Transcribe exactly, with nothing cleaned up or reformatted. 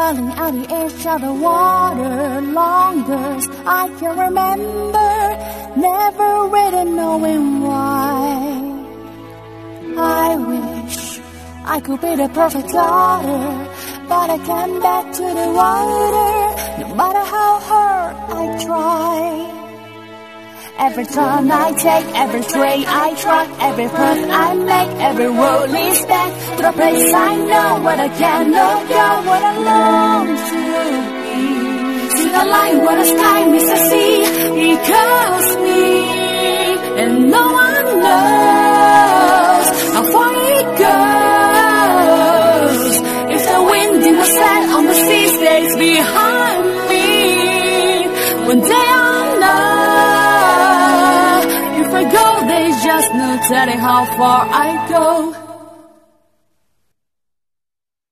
falling out the edge of the water. Longest I can remember, never really knowing why. I wish I could be the perfect daughter, but I can't back to the water, no matter how hard I try. Every turn I take, every tray I track, every path I make, every road leads back to the place I know, where I cannot go, where I long to be. See the line where the sky meets the sea, it calls me, and no one knows how far it goes. If the wind in the sand on the sea stays behind me, one day I'll know. If I go, there's just no telling how far I go.